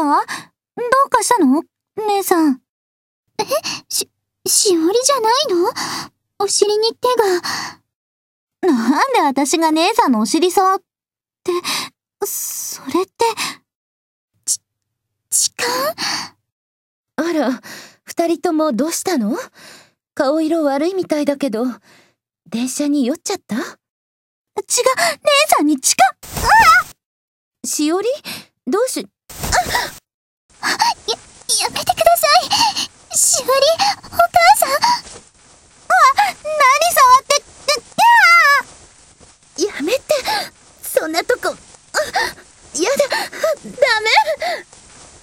どうかしたの姉さん。 しおりじゃないの？お尻に手が。 なんで私が姉さんのお尻触って、それって。 痴漢？ あら、二人ともどうしたの？顔色悪いみたいだけど、電車に酔っちゃった？ 姉さんに痴漢。 しおり？どうし… やめてください。しおり、お母さん。 何触って、 やめて、そんなとこ。